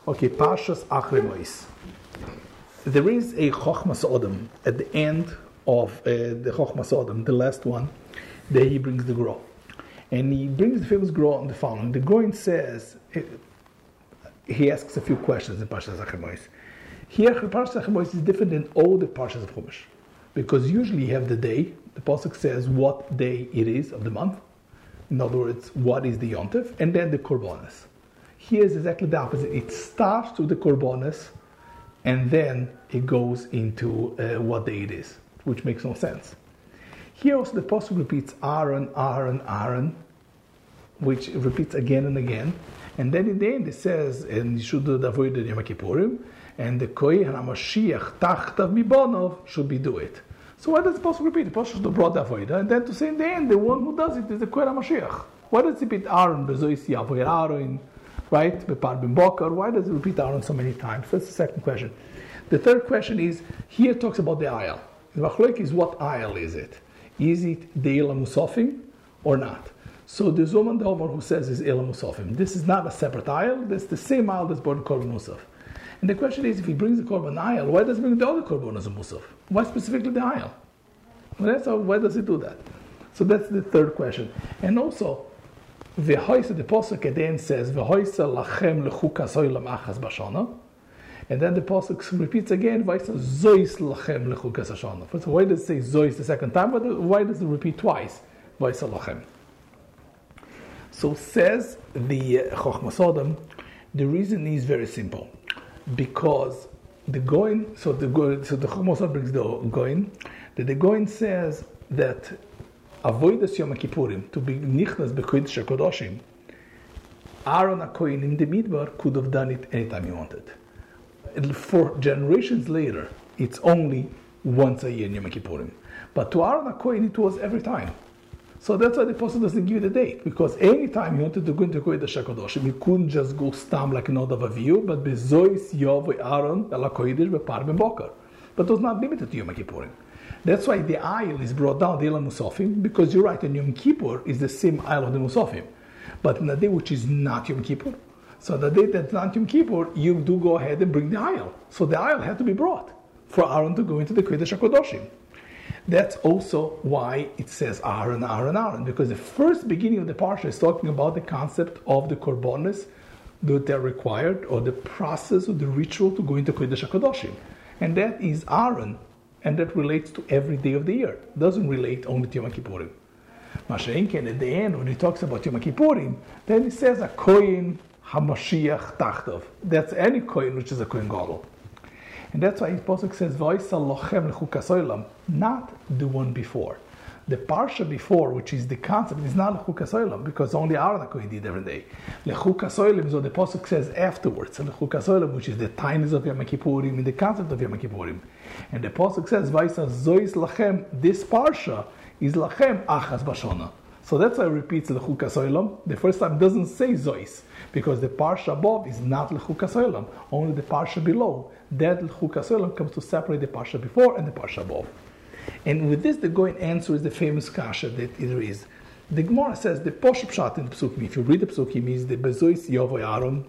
Okay, Parshas Achrei Mois. There is a Chochmas Odom at the end of the Chochmas Odom, the last one. There he brings the Gro. And he brings the famous Gro on the following. The Goin says, he asks a few questions in Parshas Achrei Mois. Here, Parshas Achrei Mois is different than all the Parshas of Chumash. Because usually you have the day, the Pasuk says what day it is of the month. In other words, what is the Yontif, and then the Korbanos. Here is exactly the opposite. It starts with the Korbanos, and then it goes into what day it is, which makes no sense. Here also the Pasuk repeats Aaron, Aaron, Aaron, which it repeats again and again. And then in the end it says, and you should do the Avodah Yom Kippurim, and the Kohen HaMashiach Tachtav Mibonov should be do it. So why does the Pasuk repeat? The Pasuk should brought the Avodah, and then to say in the end, the one who does it is the Kohen HaMashiach. Why does it repeat Aaron, Bezois Yavoyer Aaron, right? Bepar Ben Bokar. Why does it repeat Aaron so many times? That's the second question. The third question is, here it talks about the ayal. The Machlok is, what ayal is it? Is it the Eila Musafim or not? So the Zoman Domer who says is Eila Musafim. This is not a separate ayal. That's the same ayal that's brought in Korban Musaf. And the question is, if he brings the Korban ayal, why does he bring the other Korban as a Musaf? Why specifically the ayal? Why does he do that? So that's the third question. And also, the Pasuk at the end says, V'hoisa lachem lechukas oilam achas bashana. And then the Pasuk repeats again, V'hoisa zois lachem lechukas bashana. So why does it say zois the second time? But why does it repeat twice? V'hoisa lachem. So says the Chochmas Odom, the reason is very simple. Because the Goin, so the Chochmas Odom brings the Goin, that the Goin says that Avodas Yom Kippurim, to be nichnas b'kodesh HaKodoshim, Aaron HaKohen in the Midbar could have done it anytime he wanted. For generations later, it's only once a year in Yom Kippurim. But to Aaron HaKohen, it was every time. So that's why the Apostle doesn't give you the date, because anytime he wanted to go into Kodesh HaKodoshim, he couldn't just go stam like Nod of Avihu, but Bezois Yov Aaron Ela Kodesh Bepar Ben Bokar. But it was not limited to Yom Kippurim. That's why the ayil is brought down, the Eila Musafim, because you're right, and Yom Kippur is the same ayil of the Musafim. But in a day which is not Yom Kippur, so the day that's not Yom Kippur, you do go ahead and bring the ayil. So the ayil had to be brought for Aaron to go into the Kodesh HaKodoshim. That's also why it says Aaron, Aaron, Aaron, because the first beginning of the parsha is talking about the concept of the korbanos that they're required, or the process or the ritual to go into Kodesh HaKodoshim. And that is Aaron. And that relates to every day of the year. It doesn't relate only to Yom Kippurim. Mashenken, at the end, when he talks about Yom Kippurim, then he says a Kohen HaMashiach Tachtav. That's any Kohen which is a Kohen Gadol. And that's why his Pasuk says, V'oisa lochem lechukas oilam, not the one before. The parsha before, which is the concept, is not lechukas oilam, because only Aaron HaKohen did every day. Lechukas oilam is what the Pasuk says afterwards. Lechukas oilam, which is the tinies of Yom Kippurim, and the concept of Yom Kippurim. And the Pasuk says, Vaisa zois lachem, this parsha is lachem achas bashona. So that's why it repeats lechukas oilam. The first time it doesn't say zois, because the parsha above is not lechukas oilam, only the parsha below. That lechukas oilam comes to separate the parsha before and the parsha above. And with this, the Goin answers the famous kasha that there is. The Gemara says the Poshup Pshat in the Psukim. If you read the Psukim, is the Bezois Yovoy Aaron.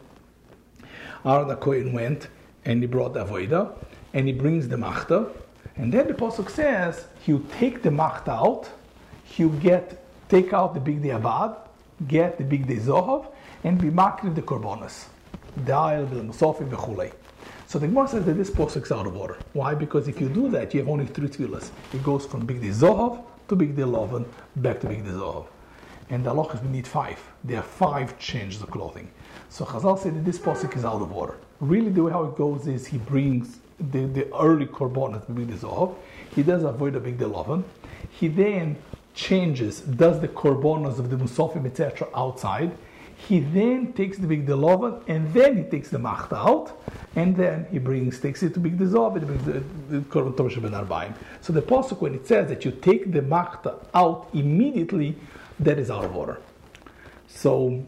Aaron the Kohen went and he brought the Avodah and he brings the Machta. And then the Pasuk says he'll take the Machta out, he'll take out the Big Day Avad, get the Big Day Zohav, and be makriv the Korbanos. The Ayel, the Musafim, the Chulei. So the Gemara says that this Pasuk is out of order. Why? Because if you do that, you have only three tefillas. It goes from Big Day Zohav to Big Day Lovan, back to Big Day Zohav. And the halachas, we need 5. There are 5 changes of clothing. So Chazal said that this Pasuk is out of order. Really, the way how it goes is he brings the early korban to Big Day Zohav. He does avoid the Big Day Lovan. He then changes, does the korbanos of the Musafim, etc. outside. He then takes the Big Day Lovan, and then he takes the Machta out, and then he takes it to Big Day Zohav, and he brings the Korban Torah Sheben Arbaim. So the Pasuk, when it says that you take the Machta out immediately, that is out of order. So,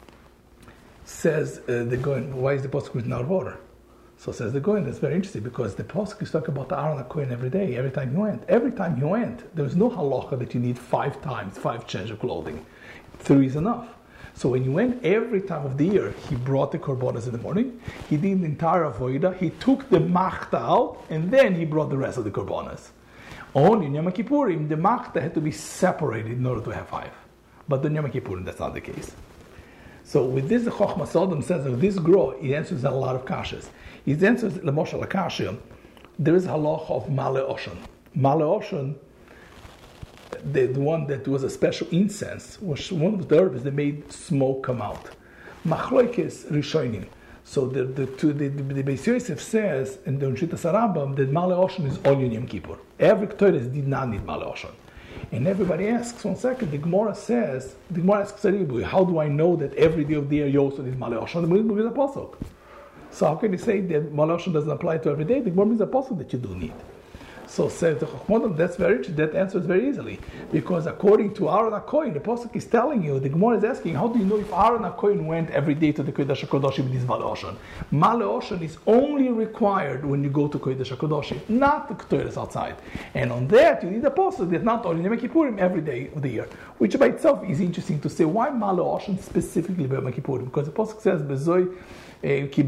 says the Goin, why is the Pasuk written out of order? So says the Goin, that's very interesting, because the Pasuk is talking about the Aaron HaKohen every day, every time he went. Every time he went, there was no halacha that you need 5 times, 5 change of clothing. 3 is enough. So when he went every time of the year, he brought the korbanos in the morning, he did the entire avodah, he took the machta out, and then he brought the rest of the korbanos. Only in Yom Kippurim, the machta had to be separated in order to have 5. But in Yom Kippurim, that's not the case. So with this, the Chochmas Sodom says that this grow, he answers a lot of kashas. He answers, L'moshel HaKashya, there is a halach of Male Oshan. Male Oshan, the one that was a special incense, was one of the herbs that made smoke come out. Machloikes Rishonim. So the Beis Yosef says in the Unshitas Rambam that Male Oshan is only Yom Kippur. Every Ktores did not need Male Oshan. And everybody asks, 1 second, the Gemara asks Saribui, how do I know that every day of the year you also need Male Oshan? The Gemara is a pasuk. So how can you say that Male Oshan doesn't apply to every day? The Gemara is a pasuk that you do need. So says the Chochmodam, that answers very easily. Because according to Aaron HaKohen, the Pasuk is telling you, the Gemara is asking, how do you know if Aaron HaKohen went every day to the Kodesh HaKodashim with his Male Oshan? Male Oshan is only required when you go to Kodesh HaKodashim, not the Ketores outside. And on that, you need a Pasuk that's not only Yom Kippurim every day of the year. Which by itself is interesting to say, why Male Oshan specifically by Yom Kippurim? Because the Pasuk says, Bezoy, there is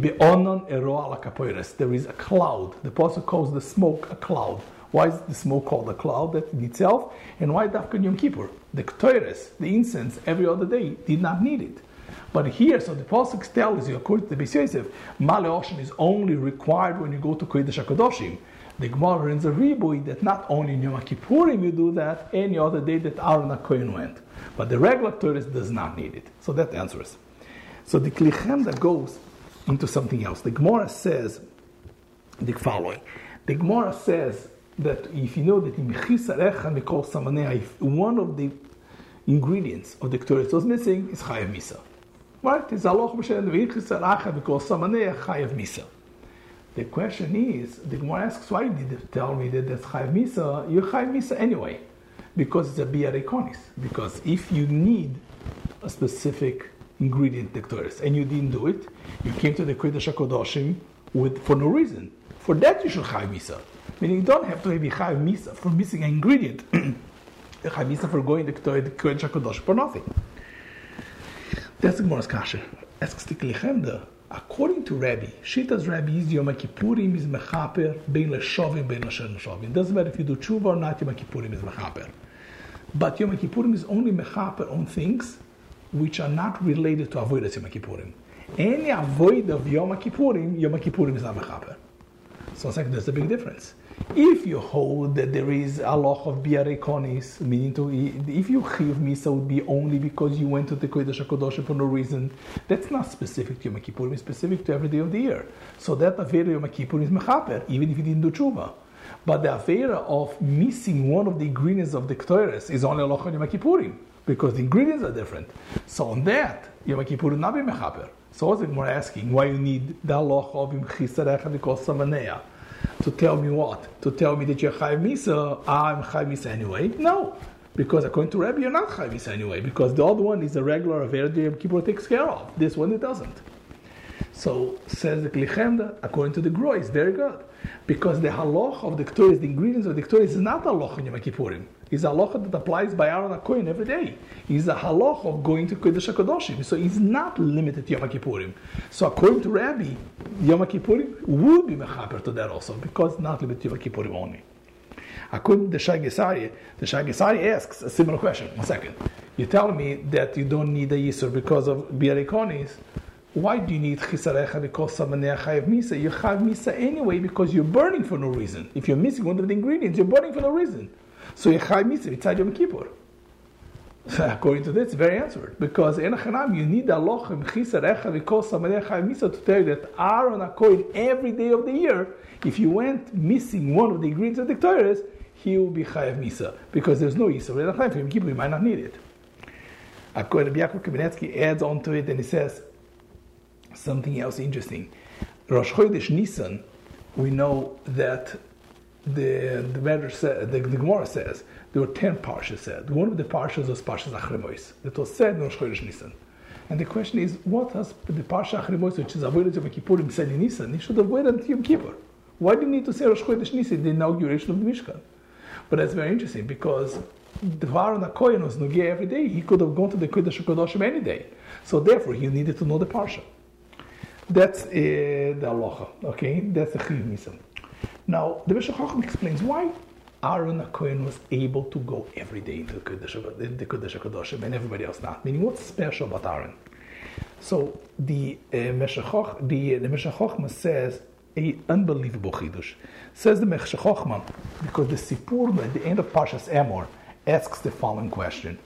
a cloud. The Pasuk calls the smoke a cloud. Why is the smoke called a cloud? That in itself, and why Dafka Yom Kippur? The Ktores, the incense, every other day did not need it. But here, so the Pasuk tells you, according to the Beis Yosef, Male Oshan is only required when you go to Kodesh HaKadoshim. The Gemara in the Ribui that not only in Yom Kippurim you do that, any other day that Aaron HaKohen went. But the regular Ktores does not need it. So that answers. So the Kli Chemda goes into something else. The Gemara says the following. The Gemara says that if you know that in if one of the ingredients of the Ketores was missing, is Chayav Misa. Right? It's Aloch Chayav Misa. The question is, the Gemara asks, why did you tell me that that's Chayav Misa? You're Chayav Misa anyway, because it's a Biarei Konis. Because if you need a specific ingredient in the Ketores and you didn't do it, you came to the Kodesh HaKodashim for no reason. For that you should Chayav Misa. Meaning you don't have to be Chayav Misa for missing an ingredient. Chayav Misa for going to the Kodesh HaKodashim for nothing. That's the Gemara's kasha. Asks the Kli Chemda, according to Rabbi, Shita's Rabbi is Yom Kippurim is mechaper bein leshovim bein l'sher neshovim. It doesn't matter if you do tshuva or not, Yom Kippurim is mechaper. But Yom Kippurim is only mechaper on things which are not related to avodas Yom Kippurim. Any avoid of Yom Kippurim is not mechaper. So it's like there's a big difference. If you hold that there is a law of Biarei Konis, meaning if you Chayav Misa would be only because you went to the Kodesh HaKodashim for no reason, that's not specific to Yom Kippurim, it's specific to every day of the year. So that Avera Yom Kippurim is mechaper, even if you didn't do tshuva. But the Avera of missing one of the ingredients of the Ketores is only a law on Yom Kippurim, because the ingredients are different. So on that, Yom Kippurim not be mechaper. So what's the Gemara asking? Why you need the law of Imchisarecha because Samanea? To tell me what? To tell me that you're Chayav Misa, I'm Chayav Misa anyway? No. Because according to Rabbi, you're not Chayav Misa anyway. Because the other one is a regular Avera that Yom Kippur takes care of. This one, it doesn't. So, says the Kli Chemda, according to the Groi, it's very good. Because the halacha of the Ketores, the ingredients of the Ketores, is not a halacha in Yom Kippurim. It's a halacha that applies by Aaron HaKohen every day. It's a halacha of going to Kodesh HaKodashim. So it's not limited to Yom Kippurim. So according to Rabbi, Yom Kippurim would be mechaper to that also, because it's not limited to Yom Kippurim only. According to the Shai Gesari asks a similar question. 1 second. You're telling me that you don't need a Yisur because of Biarei Konis. Why do you need Chisarecha because Samanea Chayav Misa? You're Chayav Misa anyway because you're burning for no reason. If you're missing one of the ingredients, you're burning for no reason. So you're Chayav Misa inside Yom Kippur. According to this, it's very answered. Because in Achanam, you need a Lochem Chisarecha because Samanea Chayav Misa to tell you that Aaron HaKohen every day of the year, if you went missing one of the ingredients of the Ketores, he will be Chayav Misa. Because there's no Yisur. In Achanam, for Yom Kippur, you might not need it. According to Yaakov Kamenetsky adds on to it and he says, something else interesting. Rosh Chodesh Nisan, we know that the Gemara says there were 10 parshas said. One of the parshas was Parshas Achrei Mos that was said in Rosh Chodesh Nisan. And the question is, what has the Parsha Achrei Mos, which is avoided Yom Kippurim, said in Nisan? He should have waited until Yom Kippur. Why do you need to say Rosh Chodesh Nisan, the inauguration of the Mishkan? But that's very interesting because the Aaron HaKohen was Nogeh every day, he could have gone to the Kodesh HaKodashim any day. So therefore, he needed to know the Parsha. That's the halacha, okay? That's the Chiyuv Misa. Now, the Meshech Chochmah explains why Aaron HaKohen was able to go every day into the Kodesh HaKodashim and everybody else not. Meaning, what's special about Aaron? So the Meshech Chochmah says a unbelievable chidush. Says the Meshech Chochmah, because the Sipur at the end of Parshas Emor asks the following question.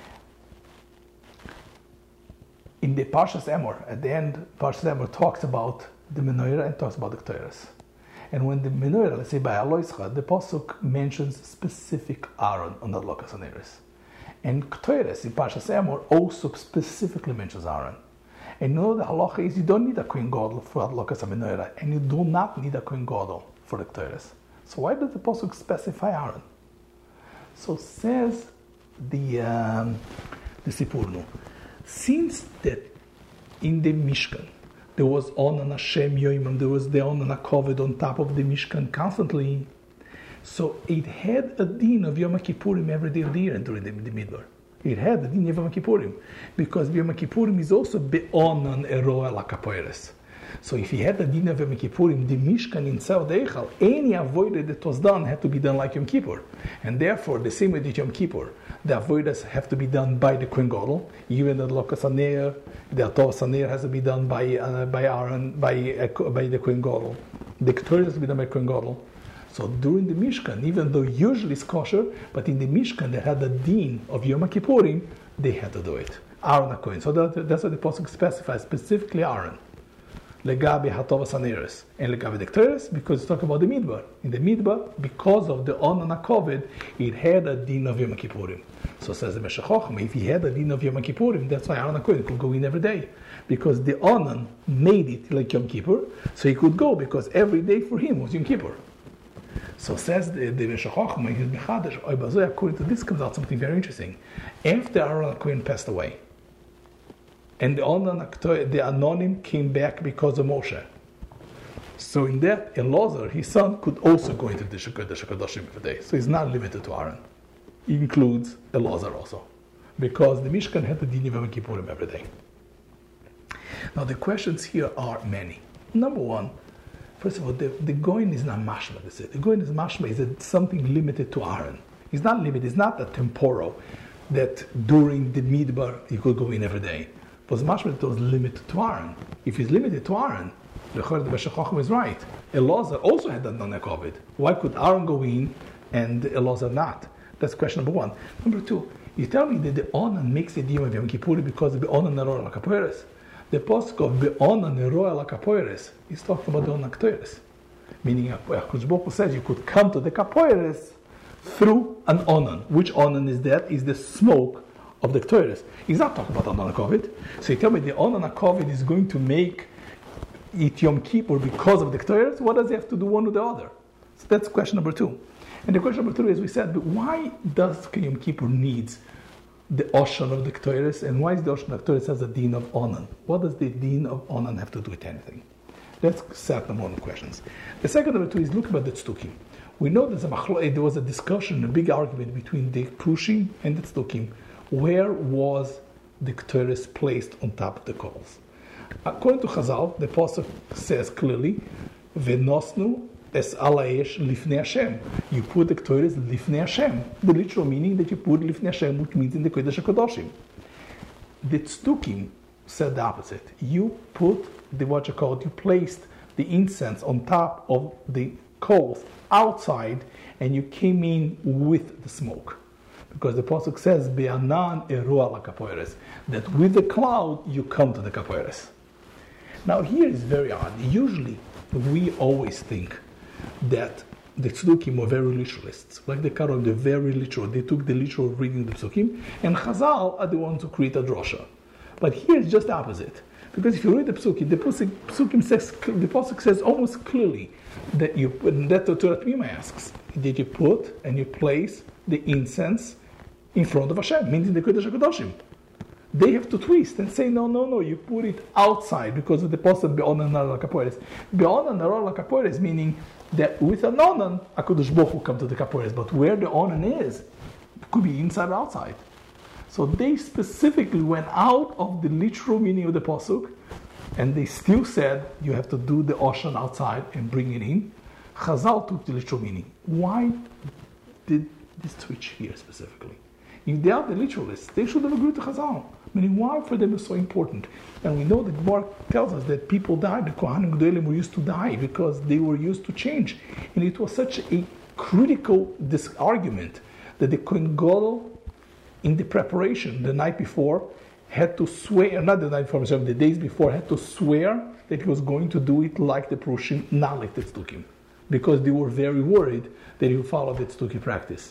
In the Parshas Emor, at the end, Parshas Emor talks about the menorah and talks about the Ketores. And when the menorah, let's say by Aloischa, the Pasuk mentions specific Aaron on the Adlokas Haneros. And Ketores in Parshas Emor also specifically mentions Aaron. And you know the halacha is you don't need a Kohen Gadol for Adlokas HaMenorah, and you do not need a Kohen Gadol for the Ketores. So why does the Pasuk specify Aaron? So says the Sipurnu, since that in the Mishkan there was Onan Hashem Yoimim, there was the Onan HaKoved on top of the Mishkan constantly, so it had a din of Yom Kippurim every day of the year during the Midbar. It had a din of Yom Kippurim, because Yom Kippurim is also Be'onan Eroa LaKapoeres. So if he had the din of Yom Kippurim, the Mishkan inside the Eichel, any avodah that was done had to be done like Yom Kippur. And therefore, the same way that Yom Kippur, the avodas have to be done by the Kohen Gadol, even the Lokas Haner, the Atovas Haner has to be done by Aaron, by the Kohen Gadol. The Ketores has to be done by Kohen Gadol. So during the Mishkan, even though usually it's kosher, but in the Mishkan they had the din of Yom Kippurim, they had to do it. Aaron HaKohen. So that's what the Pasuk specifies, specifically Aaron. Legabi Hatovas Haneros and Legabi the Ketores, because it's talking about the Midbar. In the Midbar, because of the Onan HaKoved, it had a din of Yom Kippurim. So says the Meshech Chochmah, if he had a din of Yom Kippurim, that's why Aaron HaKohen could go in every day. Because the Onan made it like Yom Kippur, so he could go because every day for him was Yom Kippur. So says the Meshech Chochmah, his Mechadesh, according to this comes out something very interesting. After Aaron HaKohen passed away, and the Anonim came back because of Moshe. So in that, Elazar, his son, could also go into the Kodesh HaKodashim every day. So he's not limited to Aaron. He includes Elazar also. Because the Mishkan had the din of Yom Kippurim every day. Now the questions here are many. Number one, first of all, the Goyin is not mashma. The Goyin is mashma is something limited to Aaron. It's not limited. It's not a temporal that during the Midbar you could go in every day. But mashma it was limited to Aaron. If it's limited to Aaron, the Meshech Chochmah is right. Elazar also had that non-COVID. Why could Aaron go in and Elazar not? That's question number one. Number two, you tell me that the Onan makes the din of Yom Kippur because of the Onan Neroa LaKapoeres. The Pasuk of Be'onan Neroa LaKapoeres is talking about the Onan Ketores. Meaning, HaKadosh Baruch Hu says you could come to the Kapoeres through an Onan. Which Onan is that? Is the smoke of the Ketores. He's not talking about Onan HaKoved. So you tell me the Onan HaKoved is going to make it Yom Kippur because of the Ketores? What does he have to do one with the other? So that's question number two. And the question number three, as we said, but why does Yom Kippur needs the Oshan of the Ketores, and why is the Oshan of the Ketores has a din of Onan? What does the din of Onan have to do with anything? That's certain one of the questions. The second number two is look about the Tzdukim. We know there was a discussion, a big argument between the Prushim and the Tzdukim. Where was the Ketores placed on top of the coals? According to Chazal, the Pasuk says clearly, V'nosnu es alaesh lifnei Hashem. You put the Ketores lifnei Hashem. The literal meaning that you put lifnei Hashem, which means in the Kodesh HaKodashim. The Tzdukim said the opposite. You put you placed the incense on top of the coals outside, and you came in with the smoke. Because the Pasuk says, Be'anan eroa LaKapoeres, that with the cloud you come to the Kapoeres. Now here is very odd. Usually we always think that the Tzdukim were very literalists. Like the Karol, they're very literal. They took the literal reading of the Psukim, and Chazal are the ones who create a drosha. But here it's just the opposite. Because if you read the Psukim, the Pasuk says almost clearly that the Torah Pnima asks, did you put and you place the incense in front of Hashem, meaning the Kodesh HaKodashim? They have to twist and say, no, you put it outside because of the Pasuk Be'onan Neroa LaKapoeres. Be'onan Neroa LaKapoeres, meaning that with an Onan, HaKadosh Baruch Hu come to the Kapoeres. But where the Onan is could be inside or outside. So they specifically went out of the literal meaning of the pasuk, and they still said you have to do the Oshan outside and bring it in. Chazal took the literal meaning. Why did this switch here specifically? If they are the literalists, they should have agreed to Chazal. Meaning, why for them is so important? And we know that Gemara tells us that people died, the Kohanim Gedolim were used to die because they were used to change. And it was such a critical argument that the Kohen Gadol, in the preparation the night before, had to swear, not the night before, the days before, had to swear that he was going to do it like the Prushim, not like the Tzdukim, because they were very worried that he would follow the Tzdukim practice.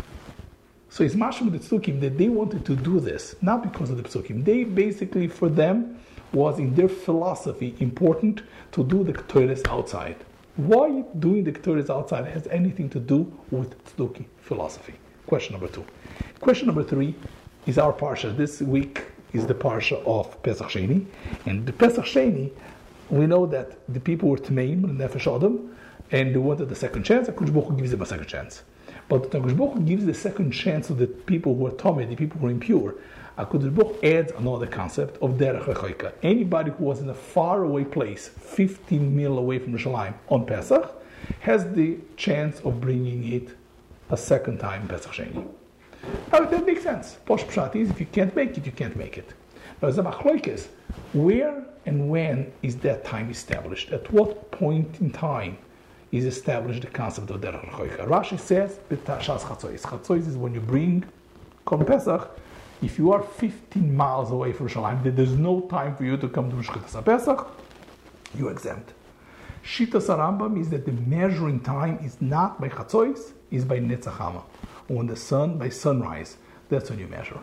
So it's mashma the Tzdukim that they wanted to do this, not because of the Psukim. They basically, for them, was in their philosophy important to do the Ketores outside. Why doing the Ketores outside has anything to do with Tzdukim philosophy? Question number 2. Question number 3 is our parsha. This week is the parsha of Pesach Sheni. And the Pesach Sheni, we know that the people were Tmeim, Nefesh Adam, and they wanted a second chance. HaKadosh Baruch Hu gives them a second chance. But HaKadosh Baruch Hu gives the second chance to the people who are Tomei, the people who are impure. HaKadosh Baruch Hu adds another concept of Derech Rechoika. Anybody who was in a faraway place, 15 mil away from Yerushalayim on Pesach, has the chance of bringing it a second time in Pesach Sheni. Now that makes sense. Posh Pshat is, if you can't make it, you can't make it. Now the Machloek is, where and when is that time established? At what point in time is established the concept of Derech Rechoika? Rashi says, B'tashas Chatzois. Chatzois is when you bring Korban Pesach. If you are 15 miles away from Yerushalayim, there's no time for you to come to Shchitas HaPesach, you're exempt. Shitas HaRambam is that the measuring time is not by Chatzois, is by Netzach Hama. When the sun, by sunrise, that's when you measure.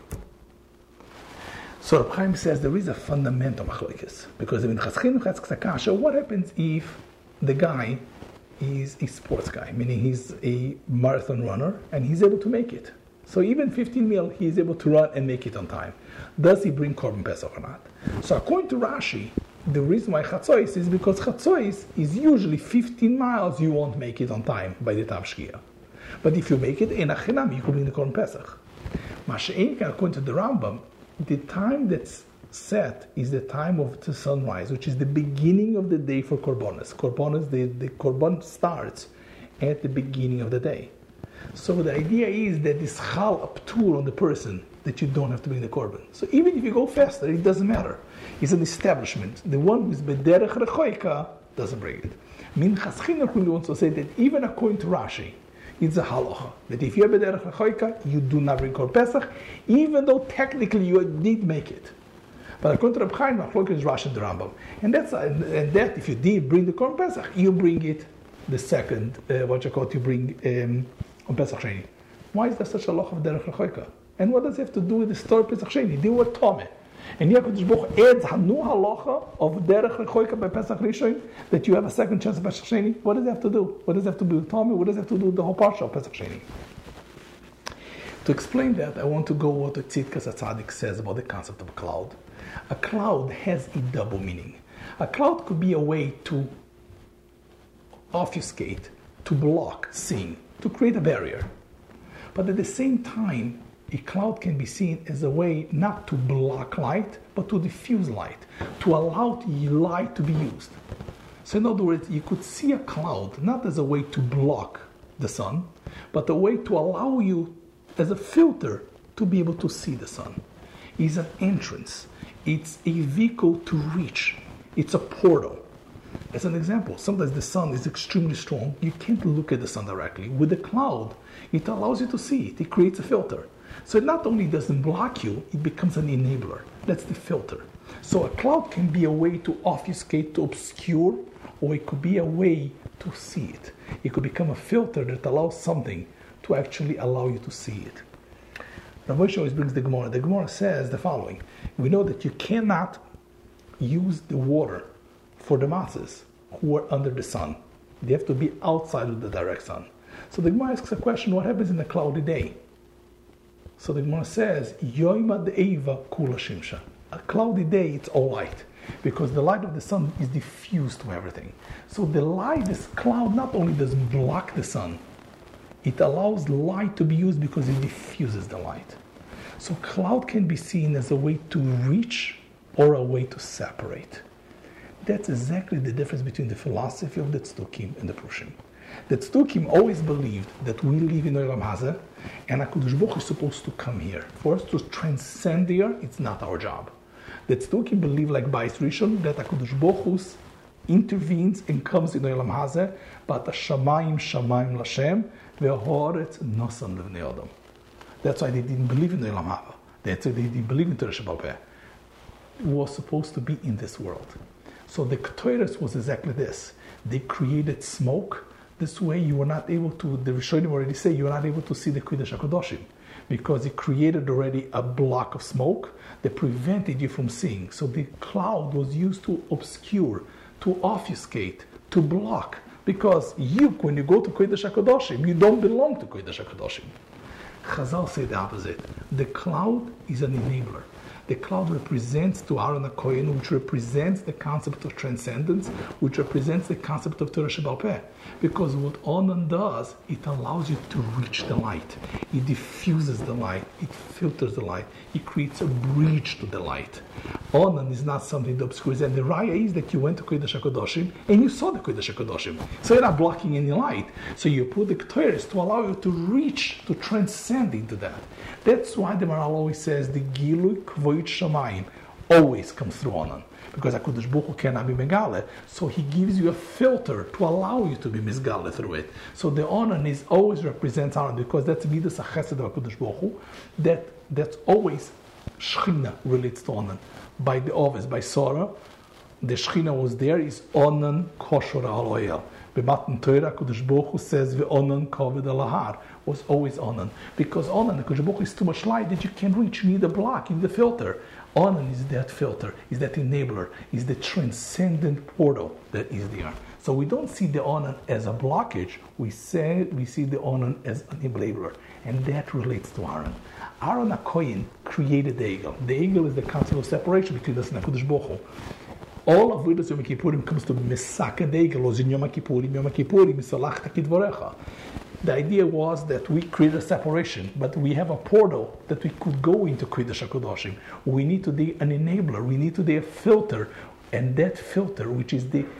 So Reb Chaim says there is a fundamental machlokes, because in Chatzkin Chatzkasha, what happens if the guy is a sports guy, meaning he's a marathon runner and he's able to make it? So even 15 mil, he is able to run and make it on time. Does he bring Korban Pesach or not? So according to Rashi, the reason why Chatzois is because Chatzois is usually 15 miles, you won't make it on time by the Tav Shkia. But if you make it in a chinam, you can bring the Korban Pesach. Masha'inka, according to the Rambam, the time that's set is the time of the sunrise, which is the beginning of the day for Korbanos. Korbanos, the Korban starts at the beginning of the day. So the idea is that this chal aptur on the person that you don't have to bring the korban. So even if you go faster, it doesn't matter. It's an establishment. The one who is bederech rechoika doesn't bring it. Min Chatzkin will also say that even according to Rashi, it's a halacha that if you have bederech rechoika, you do not bring korban pesach, even though technically you did make it. But according to Reb Chaim, machlokes is Rashi and the Rambam, and that if you did bring the korban pesach, you bring it the second you bring. On Pesach Sheni. Why is there such a law of Derech Rechoika? And what does it have to do with the story of Pesach Sheni? They were Tomei. And HaKadosh Baruch Hu adds Hanu halacha of Derech Rechoika by Pesach Rishon, that you have a second chance of Pesach Sheni. What does it have to do? What does it have to do with Tomei? What does it have to do with the whole parsha of Pesach Sheni? To explain that, I want to go what the Tzidkas HaTzadik says about the concept of a cloud. A cloud has a double meaning. A cloud could be a way to obfuscate, to block seeing, to create a barrier. But at the same time, a cloud can be seen as a way not to block light, but to diffuse light, to allow the light to be used. So in other words, you could see a cloud not as a way to block the sun, but a way to allow you as a filter to be able to see the sun. It's an entrance. It's a vehicle to reach. It's a portal. As an example, sometimes the sun is extremely strong. You can't look at the sun directly. With the cloud, it allows you to see it. It creates a filter. So it not only doesn't block you, it becomes an enabler. That's the filter. So a cloud can be a way to obfuscate, to obscure, or it could be a way to see it. It could become a filter that allows something to actually allow you to see it. Rav Moshe always brings the Gemara. The Gemara says the following. We know that you cannot use the water for the masses who are under the sun. They have to be outside of the direct sun. So the Gemara asks a question, what happens in a cloudy day? So the Gemara says, Yoima de'eva kula shimsha. A cloudy day, it's all light, because the light of the sun is diffused to everything. So the light, this cloud, not only doesn't block the sun, It allows light to be used because it diffuses the light. So cloud can be seen as a way to reach or a way to separate. That's exactly the difference between the philosophy of the Tzdukim and the Prushim. The Tzdukim always believed that we live in Olam Hazeh and HaKadosh Baruch Hu is supposed to come here. For us to transcend here, it's not our job. The Tzdukim believe, like Bais Rishon, that HaKadosh Baruch Hu intervenes and comes in Olam Hazeh, but Shamayim Shamayim Lashem ve'horetz nosan levnei Adam. That's why they didn't believe in Olam Hazeh. That's why they didn't believe in Torah Sheba'al Peh. It was supposed to be in this world. So the Ketores was exactly this. They created smoke. This way you were not able to, the Rishonim already say, you were not able to see the Kodesh HaKadoshim because it created already a block of smoke that prevented you from seeing. So the cloud was used to obscure, to obfuscate, to block. Because you, when you go to Kodesh HaKadoshim, you don't belong to Kodesh HaKadoshim. Chazal say the opposite. The cloud is an enabler. The cloud represents to Aaron HaKohen, which represents the concept of transcendence, which represents the concept of Torah Sheba'al Peh. Because what Onan does, it allows you to reach the light. It diffuses the light. It filters the light. It creates a bridge to the light. Onan is not something that obscures. And the raya is that you went to Kodesh HaKadoshim and you saw the Kodesh HaKadoshim. So you're not blocking any light. So you put the Ketores to allow you to reach, to transcend into that. That's why the Maharal always says the Gilui Kvoit Shamayim always comes through Onan. Because HaKadosh Baruch Hu cannot be Megale. So he gives you a filter to allow you to be Mizgale through it. So the Onan is always represents Aaron because that's Midas HaChesed of HaKadosh Baruch Hu. That's always Shechina relates to Onan. By the Oves, by Sora, the Shechina was there, is Onan Kosher Aloyel. B'matan Torah, HaKadosh Baruch Hu says, Ve'onan Kaved Alahar, was always Onan. Because Onan, HaKadosh Baruch Hu is too much light that you can't reach. You need a block, you need a filter. Onan is that filter, is that enabler, is the transcendent portal that is there. So we don't see the Onan as a blockage, we see the Onan as an enabler. And that relates to Aaron. Aaron HaKohen created the Egel. The Egel is the concept of separation between us and HaKadosh Baruch Hu. All of Vidas Yom Kippurim comes to Mesaka the Egel, Ozin Yom Kippurim, Misalachta Kidvorecha. The idea was that we create a separation, but we have a portal that we could go into Kodesh HaKadoshim. We need to be an enabler. We need to be a filter. And that filter, which is the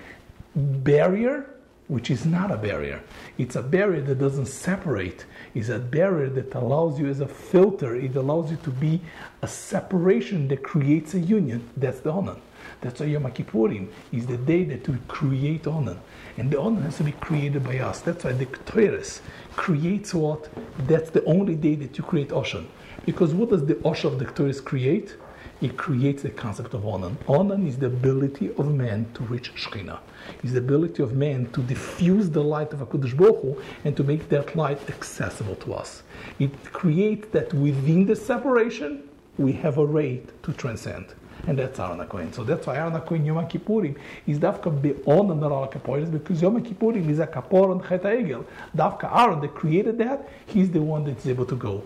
barrier, which is not a barrier. It's a barrier that doesn't separate. It's a barrier that allows you as a filter. It allows you to be a separation that creates a union. That's the Onan. That's why Yom Kippurim is the day that we create Onan. And the Onan has to be created by us. That's why the Ketores creates what? That's the only day that you create Oshan. Because what does the Osha of the Ketores create? It creates the concept of Onan. Onan is the ability of man to reach Shekhinah. It's the ability of man to diffuse the light of HaKadosh Baruch Hu and to make that light accessible to us. It creates that within the separation, we have a rate to transcend. And that's Aaron HaKohen. So that's why Aaron HaKohen Yom Kippurim is Dafka be'onan al Kaporos, because Yom Kippurim is a Kapor on Chet HaEgel. Dafka Aaron that created that, he's the one that's able to go.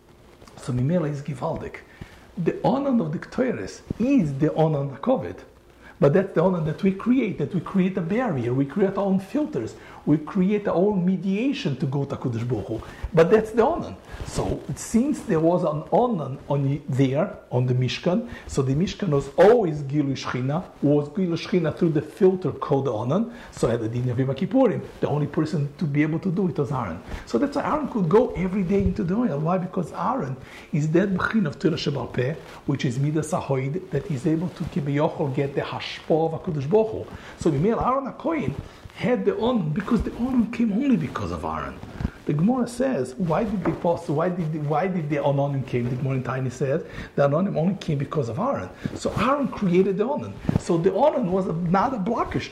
So Mimela is Givaldik. The Onan of the Ketores is the Onan HaKoved. But that's the Onan that we create a barrier, we create our own filters, we create our own mediation to go to HaKadosh Baruch Hu. But that's the Onan. So since there was an Onan on the Mishkan, so the Mishkan was always Gilui Shechina, was Gilui Shechina through the filter called the Onan. So at the Din of Yom Kippurim, the only person to be able to do it was Aaron. So that's why Aaron could go every day into the oil. Why? Because Aaron is that B'chin of Torah Sheba'al Peh, which is Midas HaHoid, that is able to get the Hashpah of HaKadosh Baruch Hu. So Aaron HaKohen had the Onan because the Onan came only because of Aaron. The Gemara says, why did the Onanim came? The Gemara in Tiny says, the Onanim only came because of Aaron. So Aaron created the Onan. So the Onan was not a blockage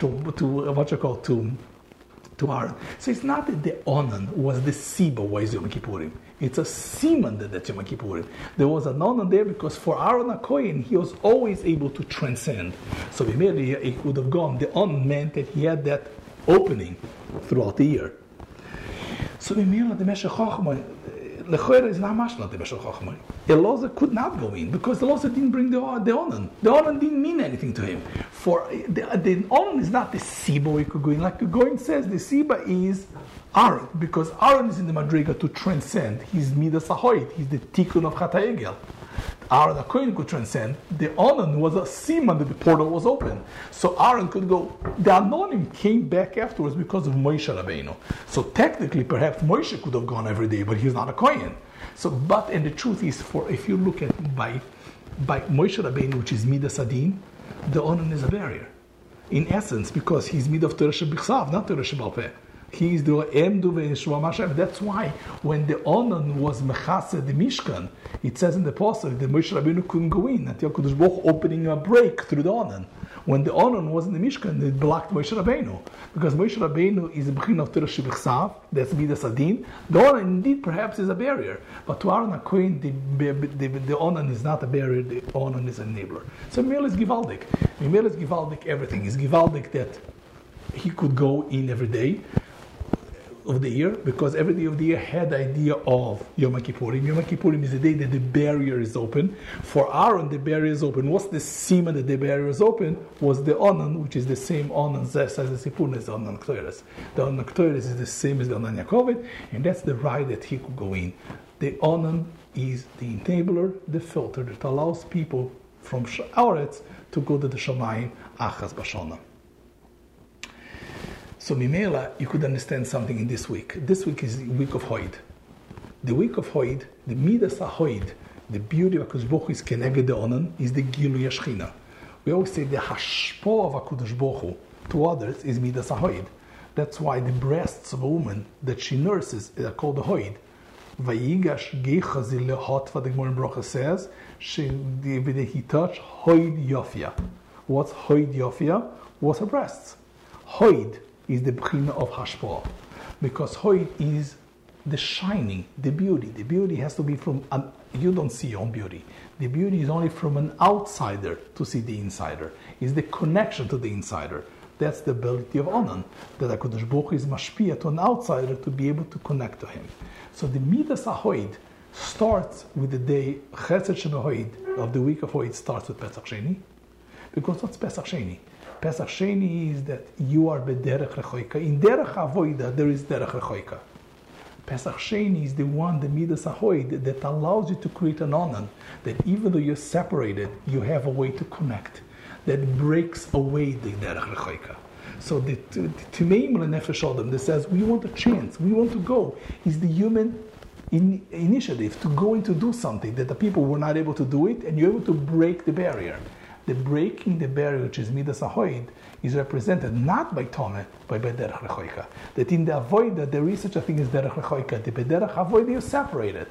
to Aaron. So it's not that the Onan was the Siba, why is Yom Kippurim. It's a Siman that's Yom Kippurim. There was an Onan there because for Aaron HaKohen, he was always able to transcend. So immediately it would have gone. The Onan meant that he had that opening throughout the year. So the Meshech Chochmah, Lechora is not much not the Meshech Chochmah. Elazar could not go in because Elazar didn't bring the Onan. The Onan didn't mean anything to him. For the Onan is not the Siba we could go in. Like the Goin says, the Siba is Aaron, because Aaron is in the Madriga to transcend. He's Midas Ahoid. He's the Tikkun of Chata Egel. Aaron HaKohen could transcend. The Onan was a Siman that the portal was open. So Aaron could go. The Anonim came back afterwards because of Moshe Rabbeinu. So technically, perhaps Moshe could have gone every day, but he's not a Kohen. So, and the truth is, if you look at by Moshe Rabbeinu, which is Midas Adin, the Onan is a barrier. In essence, because he's Mid of Torah Shebichsav, not Torah Shebal Peh. He is the Emdu ve'Yeshua Mashem. That's why when the Onan was Mechaseh the Mishkan, it says in the Pasuk that Moshe Rabbeinu couldn't go in until Kodesh Baruch opening a break through the Onan. When the Onan was in the Mishkan, it blocked Moshe Rabbeinu. Because Moshe Rabbeinu is a Bechin of Torah Shebichsav, that's Midas Adin. The Onan indeed perhaps is a barrier. But to Aaron HaKohen, the Onan is not a barrier, the Onan is an enabler. So Mimel is Givaldik. Mimel is Givaldik everything. It's Givaldik that he could go in every day of the year, because every day of the year had the idea of Yom Kippurim. Yom Kippurim is the day that the barrier is open. For Aaron, the barrier is open. What's the Sima that the barrier is open? Was the Onan, which is the same Onan as the Sipun as the Onan Ktoiris. The Onan Ktoiris is the same as the Onan Yakovit, and that's the right that he could go in. The Onan is the enabler, the filter that allows people from Sha'aretz to go to the Shamayim Achaz Bashana. So Mimela, you could understand something in this week. This week is the week of Hoid. The week of Hoid, the Midas HaHoid, the beauty of HaKadosh Baruch Hu is Keneged the Onan, is the Gilu Yashchina. We always say the Hashpo of HaKadosh Baruch Hu to others is Midas HaHoid. That's why the breasts of a woman that she nurses are called the Hoid. Vayigash Geichazil Lehot, what the Gemara in Bracha says, he touched Hoid Yofia. What's Hoid Yofia? What's her breasts? Hoid is the Bechina of Hashpah. Because Hoid is the shining, the beauty. The beauty has to be from, you don't see your own beauty. The beauty is only from an outsider to see the insider. It's the connection to the insider. That's the ability of Onan. That HaKadosh Baruch Hu is mashpia to an outsider to be able to connect to him. So the Midas HaHoid starts with the day, Chesed Shebehoid, of the week of Hoid starts with Pesach Sheni. Because what's Pesach Sheni? Pesach Sheni is that you are b'derech rechoika. In derech avoida, there is derech rechoika. Pesach Sheni is the one, the Midas HaHoid, that allows you to create an Onan, that even though you're separated, you have a way to connect, that breaks away the derech rechoika. So the Timeim L'Nefesh Adam that says, we want a chance, we want to go, is the human initiative to go and to do something that the people were not able to do it, and you're able to break the barrier. The breaking the barrier, which is Midas HaHoid, is represented not by Tomeh, but by Derech Rechoika. That in the Avoida, there is such a thing as Derech Rechoika. The Derech Avoida, you're separated.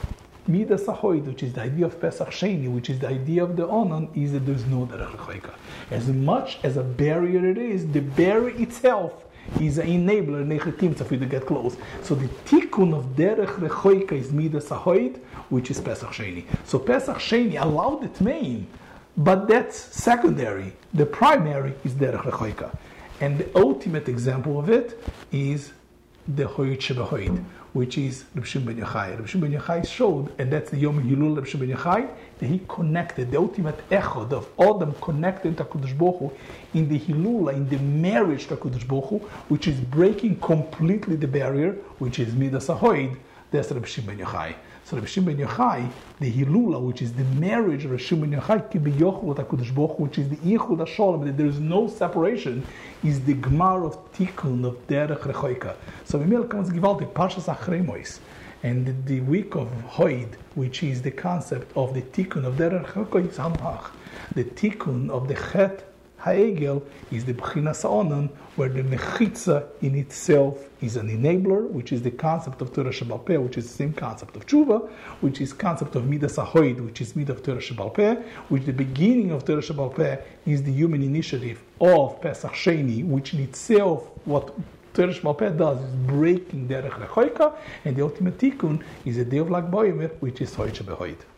Midas HaHoid, which is the idea of Pesach Sheni, which is the idea of the Onan, is that there's no Derech Rechoika. As much as a barrier it is, the barrier itself is an enabler, nechetim, for you to get close. So the tikkun of Derech Rechoika is Midas HaHoid, which is Pesach Sheni. So Pesach Sheni allowed the Tmeim, but that's secondary. The primary is Derech Rechoika. And the ultimate example of it is the Hoyt Shebehoid, which is Reb Shimon ben Yochai. Reb Shimon ben Yochai showed, and that's the Yom Hilul Reb Shimon ben Yochai, that he connected, the ultimate echod of Adam connected to HaKadosh Baruch Hu in the Hilula, in the marriage to HaKadosh Baruch Hu, which is breaking completely the barrier, which is Midas HaHoid. That's Reb Shimon ben Yochai. So Reb Shimon ben Yochai, the Hilula, which is the marriage of Reb Shimon ben Yochai, Kibiyochel with HaKadosh Baruch Hu, which is the Yichud HaSholem, that there is no separation, is the Gmar of Tikkun of Derech Rechoika. So Mimel comes Givaldik, Parshas Achrei Mos. And the week of Hoid, which is the concept of the Tikkun of Derech Rechoika, is Hamach. The Tikkun of the Chet Ha'egel is the B'chinas Onan, where the Mechitza in itself is an enabler, which is the concept of Torah Shebal Peh, which is the same concept of Tshuva, which is concept of Midas HaHoid, which is Midah of Torah Shebal Peh, which the beginning of Torah Shebal Peh is the human initiative of Pesach Sheni, which in itself, what Torah Shebal Peh does is breaking Derech Rechoika, and the ultimate tikkun is the day of Lag BaOmer, which is Hoyt Shebehoid.